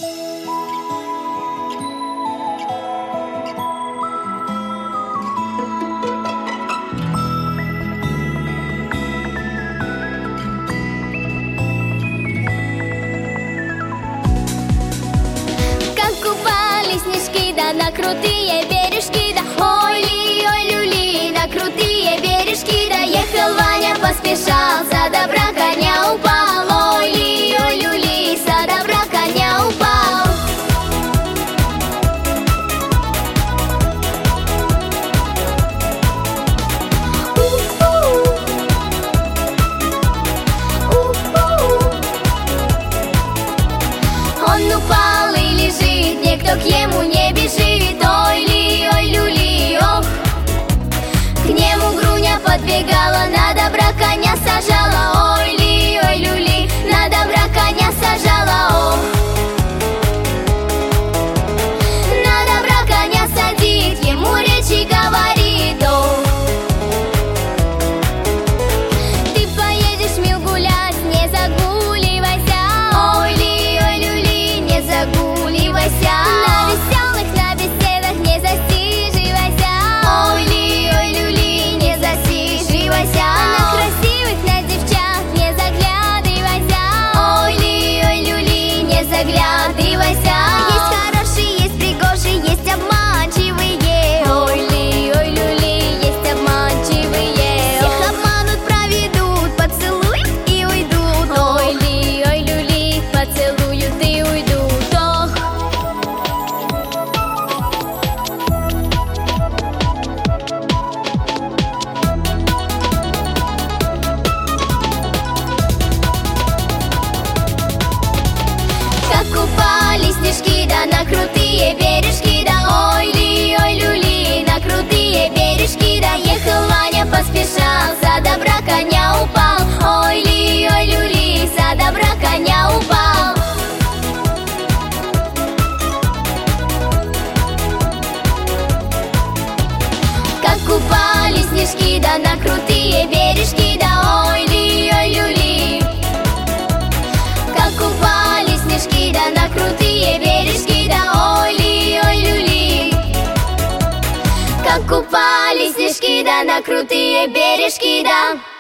На крутые бережки, да, ой люли, на крутые бережки, да, ехал Ваня, поспешал, за добра коня упал, ой люли, за добра коня упал. Он упал и лежит, никто к ему не бежит, ой люли, ох. К нему Груня подбегала, на добра коня сажала, ой люли, на добра коня сажала, ох. На добра коня садит, ему речи говорит, ох. Ты поедешь, мил, гулять, не загуливайся, ой люли, не загуливайся. На беседах не засиживайся, ой люли, не засиживайся. На красивых, на девчат не заглядывайся, ой люли, не заглядывайся. Есть хорошие, есть пригожие, есть обманчивые, ой люли, есть обманчивые. Всех обманут, проведут, поцелуют и уйдут, ой люли, поцелуют и уйдут, ох. Как упали снежки, да, на крутые бережки, да, ой люли, на крутые бережки, да, ехал Ваня, поспешал, за добра коня упал, ой люли, за добра коня упал. Как упали снежки, да, на крутые бережки, да, ой люли. Как упали снежки, да, на крутые бережки, да, ой люли. Как упали снежки, да, на крутые бережки, да.